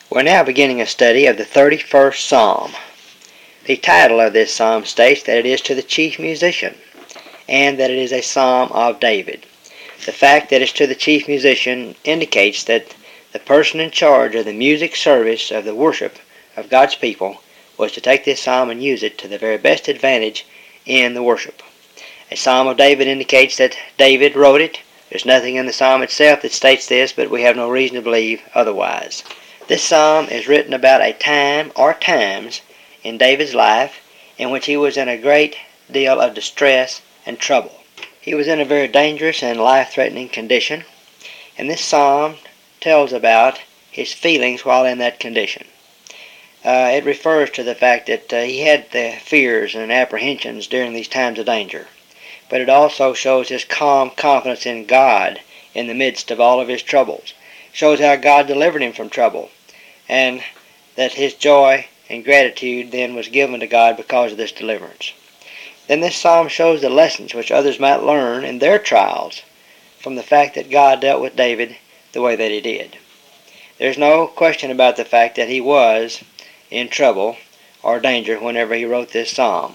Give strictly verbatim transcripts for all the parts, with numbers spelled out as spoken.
We're now beginning a study of the thirty-first Psalm. The title of this psalm states that it is to the chief musician, and that it is a psalm of David. The fact that it's to the chief musician indicates that the person in charge of the music service of the worship of God's people was to take this psalm and use it to the very best advantage in the worship. A psalm of David indicates that David wrote it. There's nothing in the psalm itself that states this, but we have no reason to believe otherwise. This psalm is written about a time or times in David's life in which he was in a great deal of distress and trouble. He was in a very dangerous and life-threatening condition, and this psalm tells about his feelings while in that condition. Uh, it refers to the fact that uh, he had the fears and apprehensions during these times of danger, but it also shows his calm confidence in God in the midst of all of his troubles. It shows how God delivered him from trouble, and that his joy and gratitude then was given to God because of this deliverance. Then this psalm shows the lessons which others might learn in their trials from the fact that God dealt with David the way that he did. There's no question about the fact that he was in trouble or danger whenever he wrote this psalm.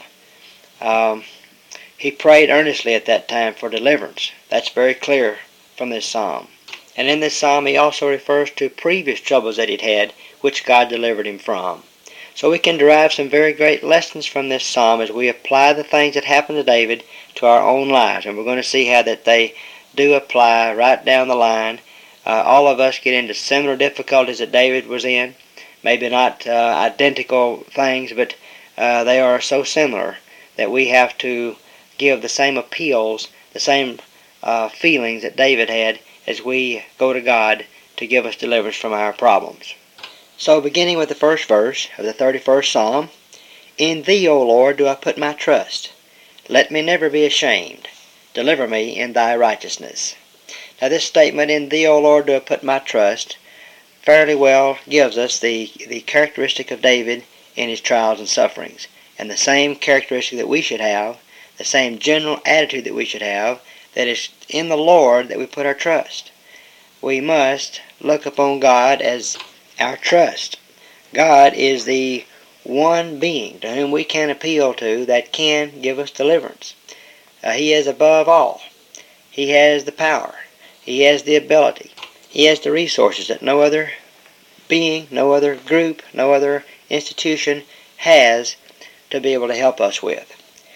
Um, he prayed earnestly at that time for deliverance. That's very clear from this psalm. And in this psalm he also refers to previous troubles that he'd had, which God delivered him from. So we can derive some very great lessons from this psalm as we apply the things that happened to David to our own lives. And we're going to see how that they do apply right down the line. Uh, all of us get into similar difficulties that David was in. Maybe not uh, identical things, but uh, they are so similar that we have to give the same appeals, the same uh, feelings that David had as we go to God to give us deliverance from our problems. So beginning with the first verse of the thirty-first Psalm, "In Thee, O Lord, do I put my trust. Let me never be ashamed. Deliver me in Thy righteousness." Now this statement, "In Thee, O Lord, do I put my trust," fairly well gives us the, the characteristic of David in his trials and sufferings, and the same characteristic that we should have, the same general attitude that we should have, that it's in the Lord that we put our trust. We must look upon God as our trust. God is the one being to whom we can appeal to that can give us deliverance. Uh, he is above all. He has the power. He has the ability. He has the resources that no other being, no other group, no other institution has to be able to help us with.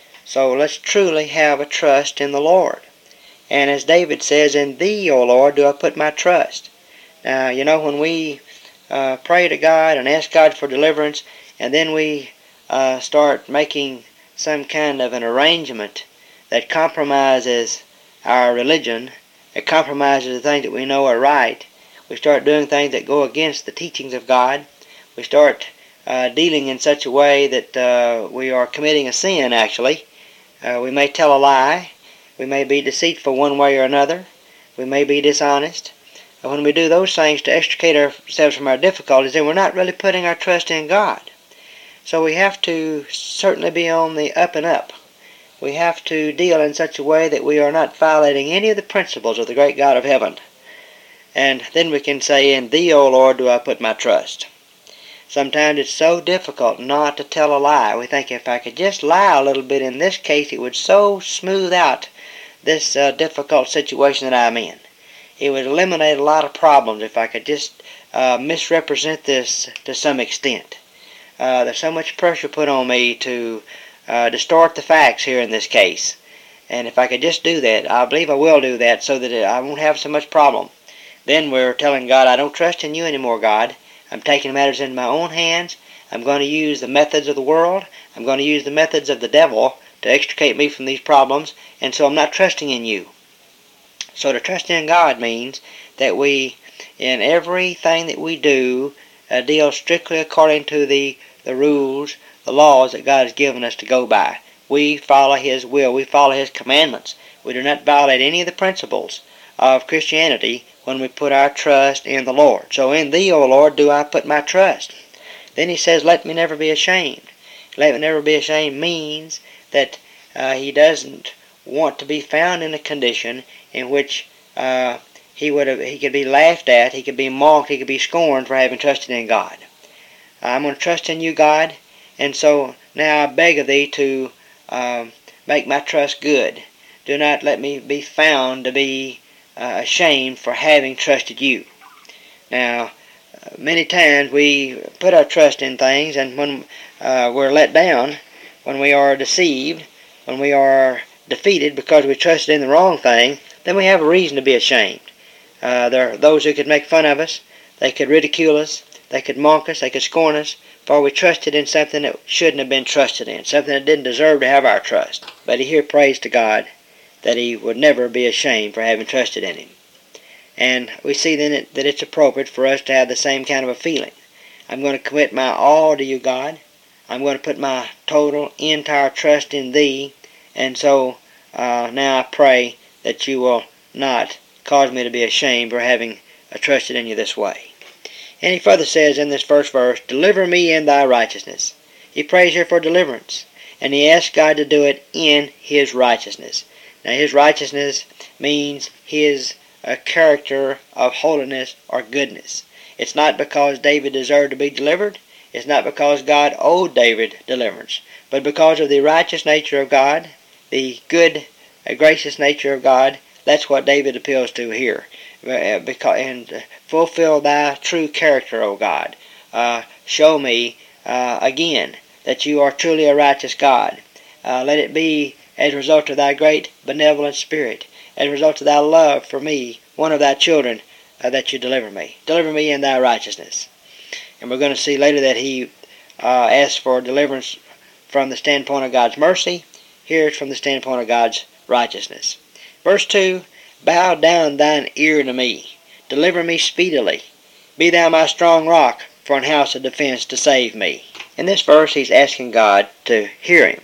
So let's truly have a trust in the Lord. And as David says, "In Thee, O Lord, do I put my trust." Now, you know, when we uh, pray to God and ask God for deliverance, and then we uh, start making some kind of an arrangement that compromises our religion, that compromises the things that we know are right, we start doing things that go against the teachings of God, we start uh, dealing in such a way that uh, we are committing a sin, actually. Uh, we may tell a lie. We may be deceitful one way or another. We may be dishonest. And when we do those things to extricate ourselves from our difficulties, then we're not really putting our trust in God. So we have to certainly be on the up and up. We have to deal in such a way that we are not violating any of the principles of the great God of heaven. And then we can say, "In Thee, O Lord, do I put my trust." Sometimes it's so difficult not to tell a lie. We think, if I could just lie a little bit in this case, it would so smooth out this uh, difficult situation that I'm in. It would eliminate a lot of problems if I could just uh, misrepresent this to some extent. Uh, there's so much pressure put on me to uh, distort the facts here in this case. And if I could just do that, I believe I will do that so that I won't have so much problem. Then we're telling God, "I don't trust in You anymore, God. I'm taking matters in my own hands. I'm going to use the methods of the world. I'm going to use the methods of the devil to extricate me from these problems, and so I'm not trusting in You." So to trust in God means that we, in everything that we do, uh, deal strictly according to the, the rules, the laws that God has given us to go by. We follow His will. We follow His commandments. We do not violate any of the principles of Christianity when we put our trust in the Lord. So, "In Thee, O Lord, do I put my trust." Then he says, "Let me never be ashamed." Let me never be ashamed means that uh, he doesn't want to be found in a condition in which uh, he would have, he could be laughed at, he could be mocked, he could be scorned for having trusted in God. I'm going to trust in you, God, and so now I beg of thee to um, make my trust good. Do not let me be found to be uh, ashamed for having trusted you. Now, uh, many times we put our trust in things, and when uh, we're let down, when we are deceived, when we are defeated because we trusted in the wrong thing, then we have a reason to be ashamed. Uh, there are those who could make fun of us, they could ridicule us, they could mock us, they could scorn us, for we trusted in something that shouldn't have been trusted in, something that didn't deserve to have our trust. But he here prays to God that he would never be ashamed for having trusted in him. And we see then it, that it's appropriate for us to have the same kind of a feeling. I'm going to commit my all to you, God. I'm going to put my total, entire trust in thee. And so uh, now I pray that you will not cause me to be ashamed for having uh, trusted in you this way. And he further says in this first verse, deliver me in thy righteousness. He prays here for deliverance, and he asks God to do it in his righteousness. Now his righteousness means his uh, character of holiness or goodness. It's not because David deserved to be delivered. It's not because God owed David deliverance, but because of the righteous nature of God, the good, uh, gracious nature of God. That's what David appeals to here. Uh, because, and uh, fulfill thy true character, O God. Uh, show me uh, again that you are truly a righteous God. Uh, let it be as a result of thy great benevolent spirit, as a result of thy love for me, one of thy children, uh, that you deliver me. Deliver me in thy righteousness. And we're going to see later that he uh, asks for deliverance from the standpoint of God's mercy. Here it's from the standpoint of God's righteousness. Verse two, bow down thine ear to me. Deliver me speedily. Be thou my strong rock for an house of defense to save me. In this verse he's asking God to hear him.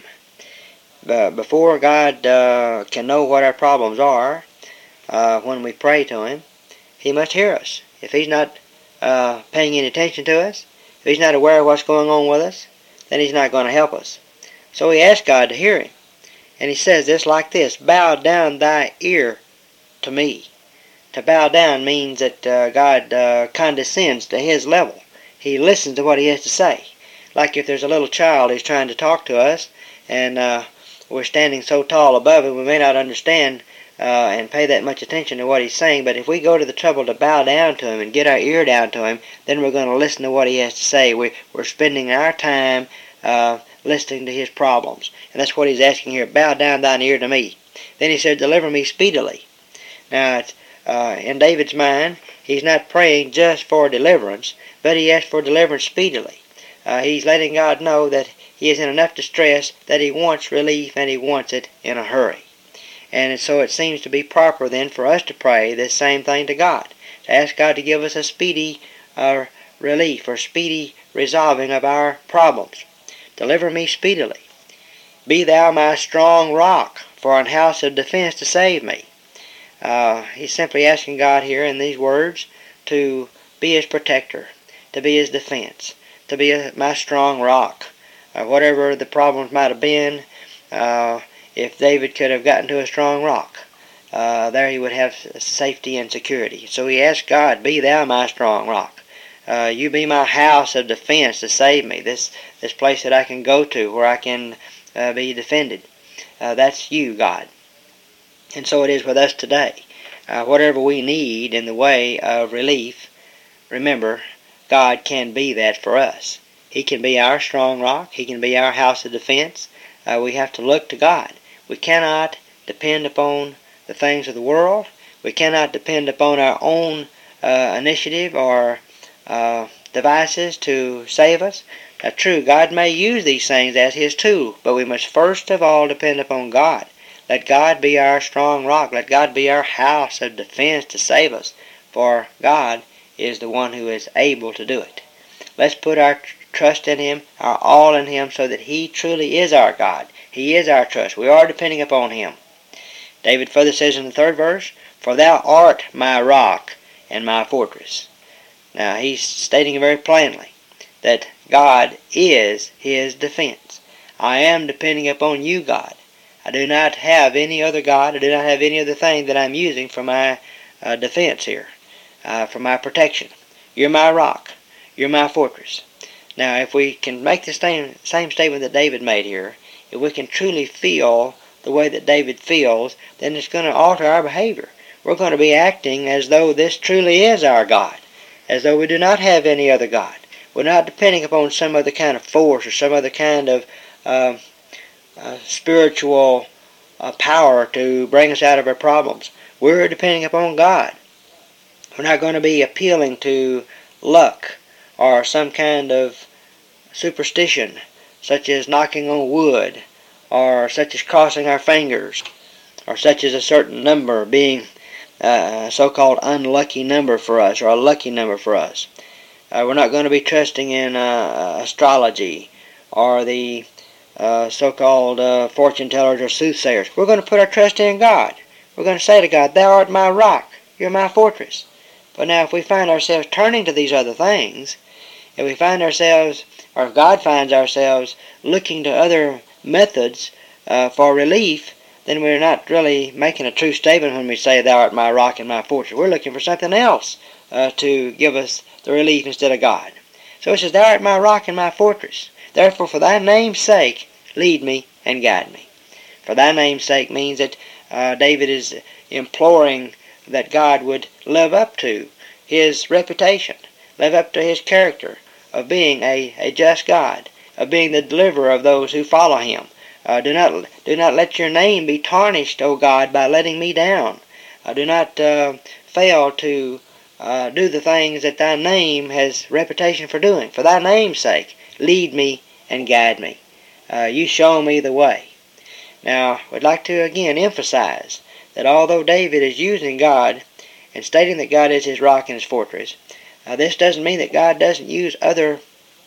Uh, before God uh, can know what our problems are, uh, when we pray to him, he must hear us. If he's not uh, paying any attention to us, if he's not aware of what's going on with us, then he's not going to help us. So he asks God to hear him. And he says this like this, bow down thy ear to me. To bow down means that uh, God uh, condescends to his level. He listens to what he has to say. Like if there's a little child who's trying to talk to us, and uh, we're standing so tall above him, we may not understand uh, and pay that much attention to what he's saying, but if we go to the trouble to bow down to him and get our ear down to him, then we're going to listen to what he has to say. We, we're spending our time uh, listening to his problems. And that's what he's asking here, bow down thine ear to me. Then he said, deliver me speedily. Now, uh, in David's mind, he's not praying just for deliverance, but he asks for deliverance speedily. Uh, he's letting God know that he is in enough distress that he wants relief, and he wants it in a hurry. And so it seems to be proper then for us to pray this same thing to God, to ask God to give us a speedy uh, relief or speedy resolving of our problems. Deliver me speedily. Be thou my strong rock for an house of defense to save me. Uh, he's simply asking God here in these words to be his protector, to be his defense, to be a, my strong rock. Uh, whatever the problems might have been, uh, if David could have gotten to a strong rock, uh, there he would have safety and security. So he asked God, be thou my strong rock. Uh, you be my house of defense to save me, this, this place that I can go to where I can uh, be defended. Uh, that's you, God. And so it is with us today. Uh, whatever we need in the way of relief, remember, God can be that for us. He can be our strong rock. He can be our house of defense. Uh, we have to look to God. We cannot depend upon the things of the world. We cannot depend upon our own uh, initiative or uh, devices to save us. Now, true, God may use these things as his tool, but we must first of all depend upon God. Let God be our strong rock. Let God be our house of defense to save us, for God is the one who is able to do it. Let's put our trust in him, our all in him, so that he truly is our God. He is our trust. We are depending upon him. David further says in the third verse, for thou art my rock and my fortress. Now he's stating very plainly that God is his defense. I am depending upon you, God. I do not have any other God. I do not have any other thing that I'm using for my uh, defense here, uh, for my protection. You're my rock. You're my fortress. Now, if we can make the same, same statement that David made here, if we can truly feel the way that David feels, then it's going to alter our behavior. We're going to be acting as though this truly is our God, as though we do not have any other God. We're not depending upon some other kind of force or some other kind of uh, uh, spiritual uh, power to bring us out of our problems. We're depending upon God. We're not going to be appealing to luck or some kind of superstition, such as knocking on wood, or such as crossing our fingers, or such as a certain number being a so-called unlucky number for us, or a lucky number for us. Uh, we're not going to be trusting in uh, astrology, or the uh, so-called uh, fortune tellers or soothsayers. We're going to put our trust in God. We're going to say to God, Thou art my rock, You're my fortress. But now if we find ourselves turning to these other things, if we find ourselves, or if God finds ourselves looking to other methods uh, for relief, then we're not really making a true statement when we say, Thou art my rock and my fortress. We're looking for something else uh, to give us the relief instead of God. So it says, Thou art my rock and my fortress. Therefore, for thy name's sake, lead me and guide me. For thy name's sake means that uh, David is imploring that God would live up to his reputation, live up to his character of being a, a just God, of being the deliverer of those who follow him. Uh, do not do not let your name be tarnished, O God, by letting me down. Uh, do not uh, fail to uh, do the things that thy name has reputation for doing. For thy name's sake, lead me and guide me. Uh, you show me the way. Now, we'd like to again emphasize that although David is using God and stating that God is his rock and his fortress, uh, this doesn't mean that God doesn't use other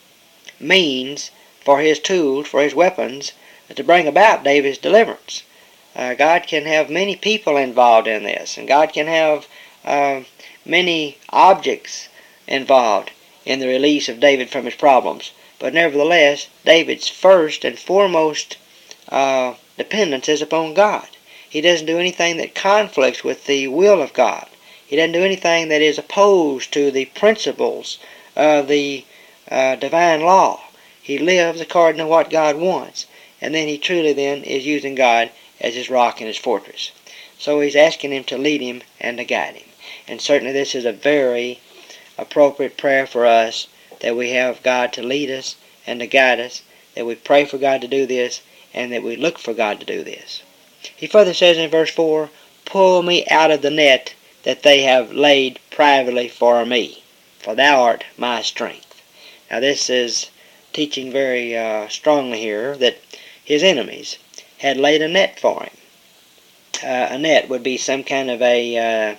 means for his tools, for his weapons, to bring about David's deliverance. Uh, God can have many people involved in this, and God can have uh, many objects involved in the release of David from his problems. But nevertheless, David's first and foremost uh, dependence is upon God. He doesn't do anything that conflicts with the will of God. He doesn't do anything that is opposed to the principles of the uh, divine law. He lives according to what God wants. And then he truly then is using God as his rock and his fortress. So he's asking him to lead him and to guide him. And certainly this is a very appropriate prayer for us, that we have God to lead us and to guide us, that we pray for God to do this, and that we look for God to do this. He further says in verse four, Pull me out of the net that they have laid privately for me, for thou art my strength. Now this is teaching very uh, strongly here that his enemies had laid a net for him. Uh, a net would be some kind of a uh,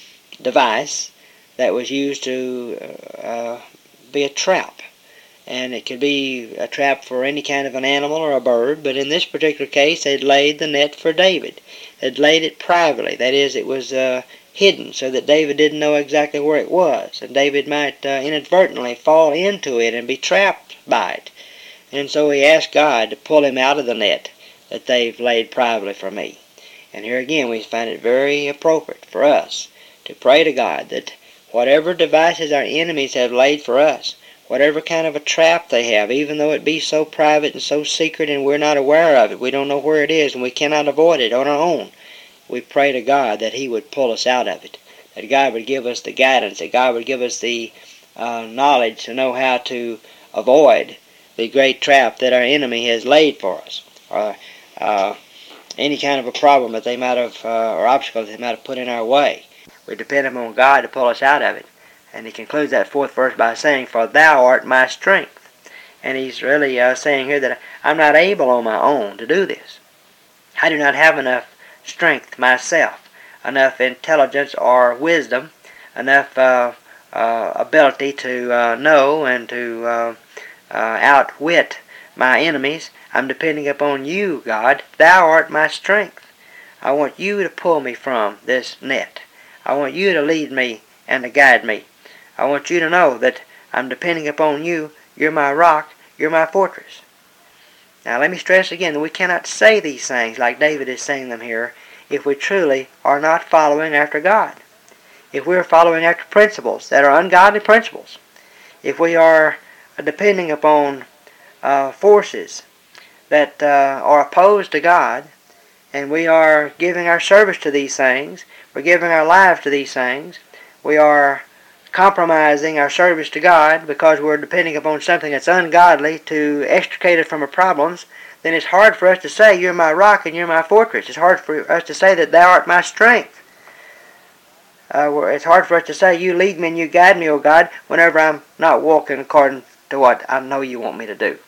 device that was used to uh, be a trap. And it could be a trap for any kind of an animal or a bird, but in this particular case, they'd laid the net for David. They'd laid it privately. That is, it was uh, hidden so that David didn't know exactly where it was, and David might uh, inadvertently fall into it and be trapped by it. And so he asked God to pull him out of the net that they've laid privately for me. And here again we find it very appropriate for us to pray to God that whatever devices our enemies have laid for us, whatever kind of a trap they have, even though it be so private and so secret and we're not aware of it, we don't know where it is and we cannot avoid it on our own, we pray to God that he would pull us out of it, that God would give us the guidance, that God would give us the uh, knowledge to know how to avoid the great trap that our enemy has laid for us, or uh, any kind of a problem that they might have, uh, or obstacle that they might have put in our way. We depend upon God to pull us out of it. And he concludes that fourth verse by saying, For thou art my strength. And he's really uh, saying here that I'm not able on my own to do this. I do not have enough strength myself, enough intelligence or wisdom, enough uh, uh, ability to uh, know and to uh, uh, outwit my enemies. I'm depending upon you, God. Thou art my strength. I want you to pull me from this net. I want you to lead me and to guide me. I want you to know that I'm depending upon you. You're my rock. You're my fortress. Now let me stress again that we cannot say these things like David is saying them here if we truly are not following after God. if we're following after principles that are ungodly principles, if we are depending upon uh, forces that uh, are opposed to God, and we are giving our service to these things, we're giving our lives to these things, we are compromising our service to God because we're depending upon something that's ungodly to extricate us from our problems, then it's hard for us to say, you're my rock and you're my fortress. It's hard for us to say that thou art my strength. Uh, it's hard for us to say, you lead me and you guide me, O God, whenever I'm not walking according to what I know you want me to do.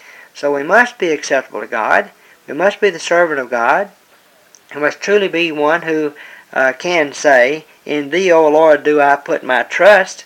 So we must be acceptable to God. We must be the servant of God. We must truly be one who uh, can say, in thee, O Lord, do I put my trust,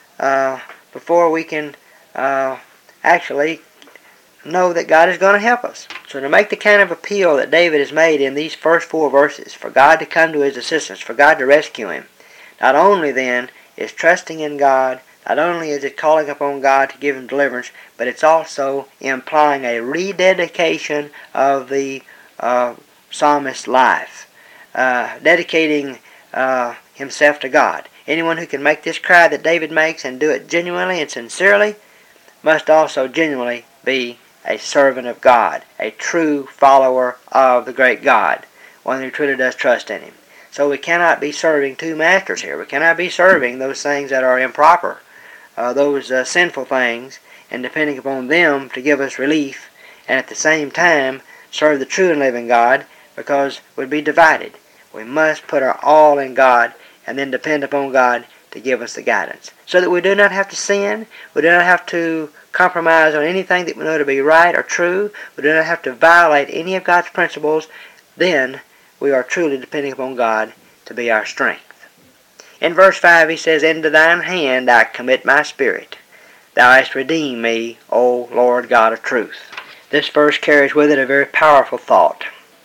uh, before we can uh, actually know that God is going to help us. So to make the kind of appeal that David has made in these first four verses, for God to come to his assistance, for God to rescue him, not only then is trusting in God, not only is it calling upon God to give him deliverance, but it's also implying a rededication of the uh, psalmist's life, uh, dedicating uh, himself to God. Anyone who can make this cry that David makes and do it genuinely and sincerely must also genuinely be a servant of God, a true follower of the great God, one who truly does trust in him. So we cannot be serving two masters here. We cannot be serving those things that are improper, uh, those uh, sinful things, and depending upon them to give us relief, and at the same time serve the true and living God, because we'd be divided. We must put our all in God and then depend upon God to give us the guidance, so that we do not have to sin, we do not have to compromise on anything that we know to be right or true, we do not have to violate any of God's principles. Then we are truly depending upon God to be our strength. In verse five he says, into thine hand I commit my spirit. Thou hast redeemed me, O Lord God of truth. This verse carries with it a very powerful thought.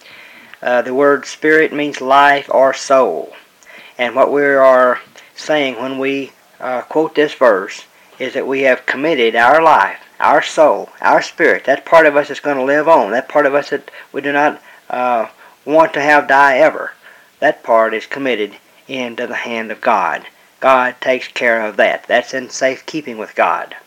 Uh, the word spirit means life or soul. And what we are saying when we uh, quote this verse is that we have committed our life, our soul, our spirit, that part of us that's going to live on, that part of us that we do not uh, want to have die ever, that part is committed into the hand of God. God takes care of that. That's in safe keeping with God.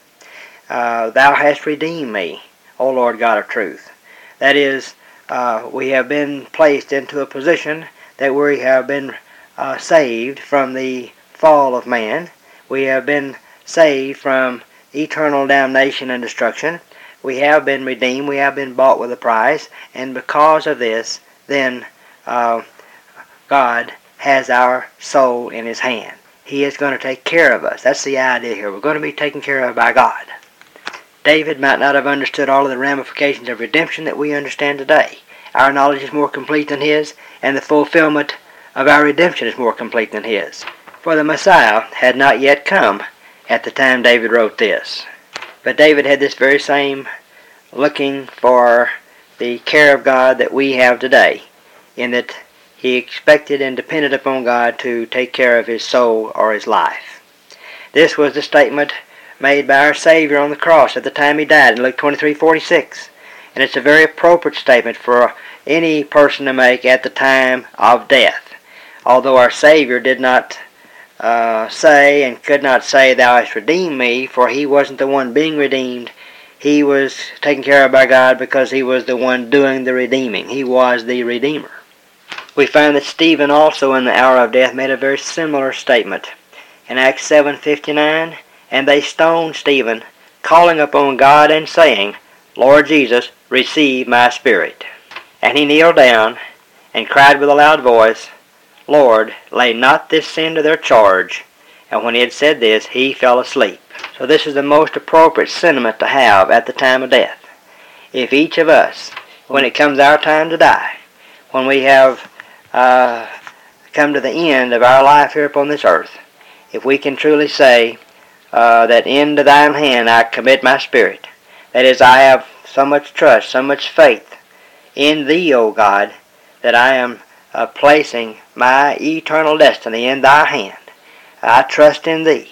Uh, Thou hast redeemed me, O Lord God of truth. That is, uh, we have been placed into a position that we have been uh, saved from the fall of man. We have been saved from eternal damnation and destruction. We have been redeemed. We have been bought with a price. And because of this, then uh, God has our soul in his hand. He is going to take care of us. That's the idea here. We're going to be taken care of by God. David might not have understood all of the ramifications of redemption that we understand today. Our knowledge is more complete than his, and the fulfillment of our redemption is more complete than his. For the Messiah had not yet come at the time David wrote this. But David had this very same looking for the care of God that we have today, in that he expected and depended upon God to take care of his soul or his life. This was the statement made by our Savior on the cross at the time he died in Luke twenty-three forty-six. And it's a very appropriate statement for any person to make at the time of death. Although our Savior did not uh, say and could not say, Thou hast redeemed me, for he wasn't the one being redeemed. He was taken care of by God because he was the one doing the redeeming. He was the Redeemer. We find that Stephen also in the hour of death made a very similar statement. In Acts seven fifty-nine, and they stoned Stephen, calling upon God and saying, Lord Jesus, receive my spirit. And he kneeled down and cried with a loud voice, Lord, lay not this sin to their charge. And when he had said this, he fell asleep. So this is the most appropriate sentiment to have at the time of death. If each of us, when it comes our time to die, when we have uh, come to the end of our life here upon this earth, if we can truly say uh, that into thine hand I commit my spirit, that is, I have so much trust, so much faith in thee, O God, that I am uh, placing my eternal destiny in thy hand. I trust in thee.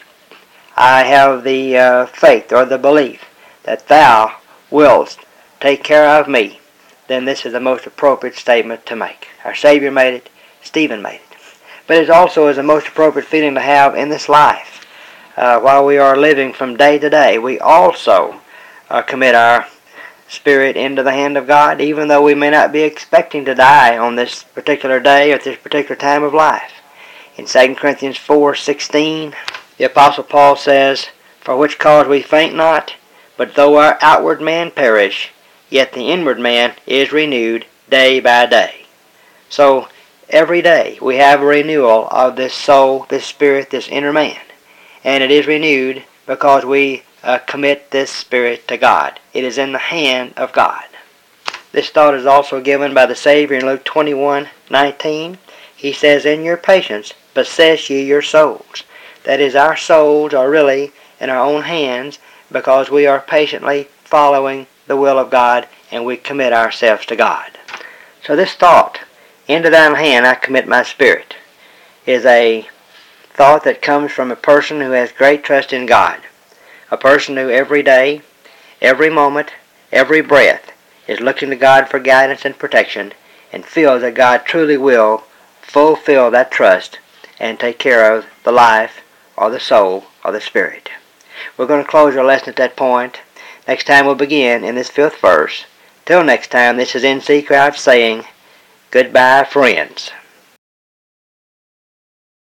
I have the uh, faith or the belief that thou wilt take care of me. Then this is the most appropriate statement to make. Our Savior made it. Stephen made it. but it also is the most appropriate feeling to have in this life. Uh, while we are living from day to day, we also uh, commit our spirit into the hand of God, even though we may not be expecting to die on this particular day or at this particular time of life. In Second Corinthians four sixteen, the Apostle Paul says, "For which cause we faint not, but though our outward man perish, yet the inward man is renewed day by day." So every day we have a renewal of this soul, this spirit, this inner man. And it is renewed because we uh, commit this spirit to God. It is in the hand of God. This thought is also given by the Savior in Luke twenty-one nineteen. He says, "In your patience possess ye your souls." That is, our souls are really in our own hands because we are patiently following the will of God and we commit ourselves to God. So this thought, "Into thine hand I commit my spirit," is a thought that comes from a person who has great trust in God. A person who every day, every moment, every breath is looking to God for guidance and protection and feels that God truly will fulfill that trust and take care of the life or the soul or the spirit. We're going to close our lesson at that point. Next time we'll begin in this fifth verse. Till next time, this is N C Crouch saying, goodbye, friends.